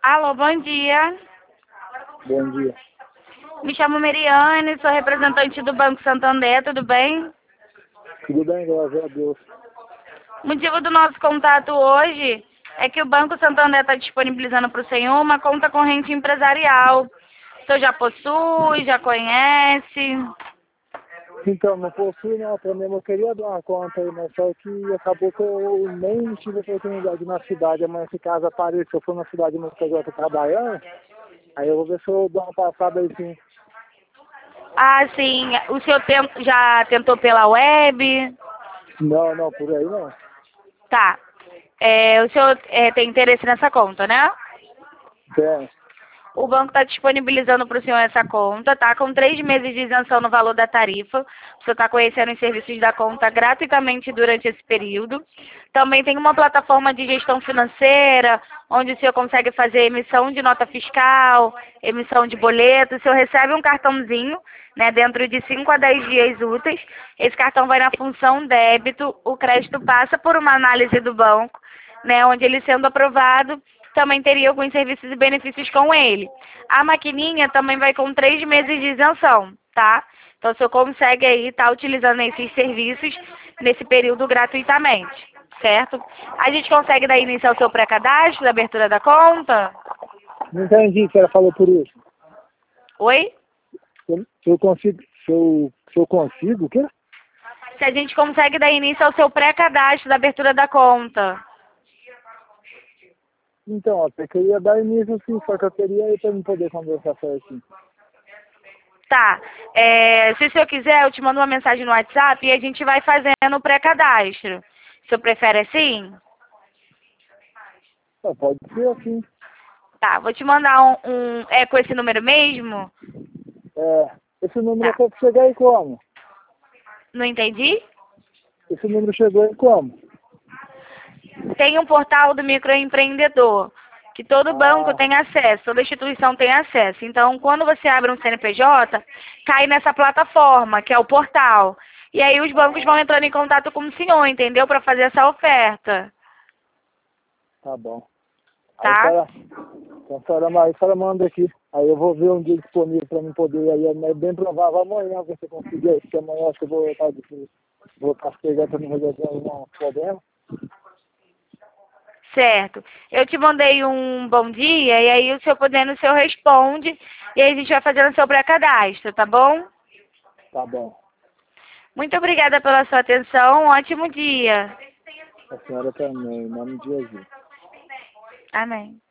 Alô, bom dia. Bom dia. Me chamo Meriane, sou representante do Banco Santander, tudo bem? Tudo bem, graças a Deus. O motivo do nosso contato hoje é que o Banco Santander está disponibilizando para o senhor uma conta corrente empresarial. O senhor já possui, já conhece? Então, não possui não, para mim eu queria dar uma conta aí, mas só que acabou que eu nem tive oportunidade na cidade. Amanhã se caso aparecer, se eu for na cidade no que eu tô trabalhando, aí eu vou ver se eu dou uma passada aí sim. Ah, sim. O senhor já tentou pela web? Não, por aí não. Tá. O senhor tem interesse nessa conta, né? Tem. O banco está disponibilizando para o senhor essa conta, tá? Com 3 meses de isenção no valor da tarifa. O senhor está conhecendo os serviços da conta gratuitamente durante esse período. Também tem uma plataforma de gestão financeira, onde o senhor consegue fazer emissão de nota fiscal, emissão de boleto. O senhor recebe um cartãozinho, né, dentro de 5 a 10 dias úteis. Esse cartão vai na função débito, o crédito passa por uma análise do banco, né, onde ele sendo aprovado, também teria alguns serviços e benefícios com ele. A maquininha também vai com 3 meses de isenção, tá? Então, o senhor consegue aí estar utilizando esses serviços nesse período gratuitamente, certo? A gente consegue dar início ao seu pré-cadastro, da abertura da conta? Não entendi que ela falou por isso. Oi? Se eu consigo, se eu consigo, o quê? Se a gente consegue dar início ao seu pré-cadastro, da abertura da conta. Então, até que eu ia dar início sim, só que eu queria aí para me poder conversar certinho. Tá. Se o senhor quiser, eu te mando uma mensagem no WhatsApp e a gente vai fazendo o pré-cadastro. O senhor prefere assim? Pode ser assim. Tá, vou te mandar É com esse número mesmo? Esse número Tá. é para chegar aí como? Não entendi? Esse número chegou aí como? Tem um portal do microempreendedor, que todo banco Ah, tem acesso, toda instituição tem acesso. Então, quando você abre um CNPJ, cai nessa plataforma, que é o portal. E aí os bancos vão entrando em contato com o senhor, entendeu? Para fazer essa oferta, tá bom. Aí tá? a senhora manda aqui. Aí eu vou ver um dia disponível para mim poder ir aí. É bem provável amanhã você conseguir aí, porque amanhã acho que eu vou estar vou estar pegando para me resolver algum problema. Certo. Eu te mandei um bom dia e aí o senhor podendo, o senhor responde e aí a gente vai fazendo o seu pré-cadastro, tá bom? Tá bom. Muito obrigada pela sua atenção. Um ótimo dia. A senhora também, em nome de Jesus. Amém.